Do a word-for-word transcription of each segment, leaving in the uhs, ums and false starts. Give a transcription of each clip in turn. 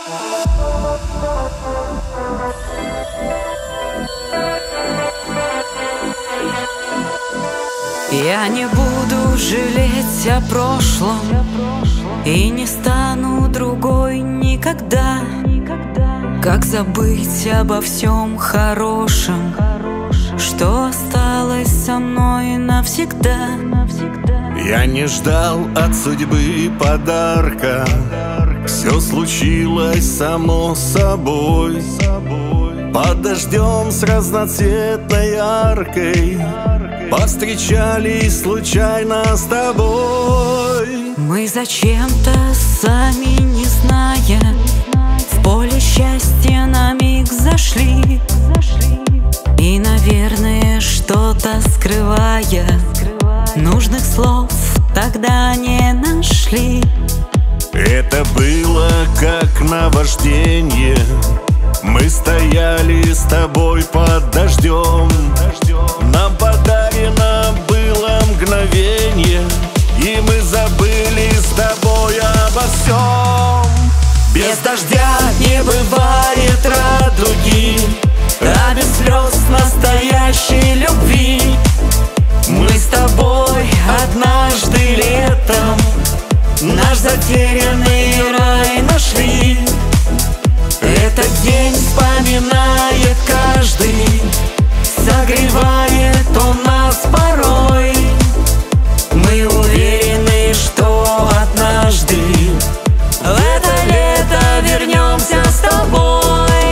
Я не буду жалеть о прошлом и не стану другой никогда. Как забыть обо всем хорошем, что осталось со мной навсегда? Я не ждал от судьбы подарка, все случилось само собой. Под дождем с разноцветной аркой повстречались случайно с тобой. Мы зачем-то, сами не зная, в поле счастья на миг зашли. И, наверное, что-то скрывая, нужных слов тогда не нашли. Это было как наваждение. Мы стояли с тобой под дождем. Нам подарено было мгновение, и мы забыли с тобой обо всем. Без дождя не бывает радуги, а без слез настоящей любви. Мы с тобой однажды летом наш затерянный рай нашли. Этот день вспоминает каждый, согревает он нас порой. Мы уверены, что однажды в это лето вернемся с тобой.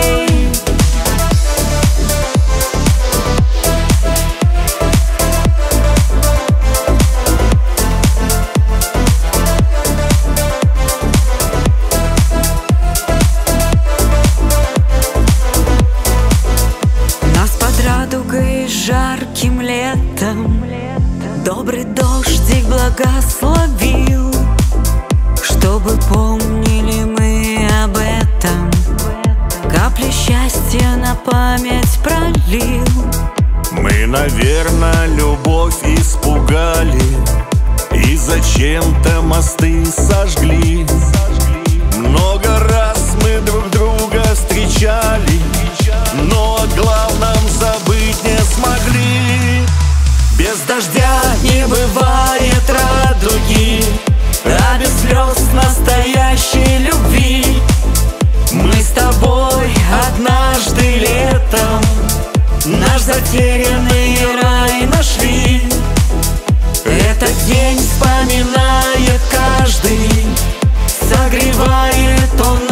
Радугой жарким летом добрый дождик благословил, чтобы помнили мы об этом, капли счастья на память пролил. Мы, наверное, любовь испугали и зачем-то мосты сожгли. Много раз мы друг друга встречали, но о главном забыть не смогли. Без дождя не бывает радуги, а без слез настоящей любви. Мы с тобой однажды летом наш затерянный рай нашли. Этот день вспоминает каждый, согревает он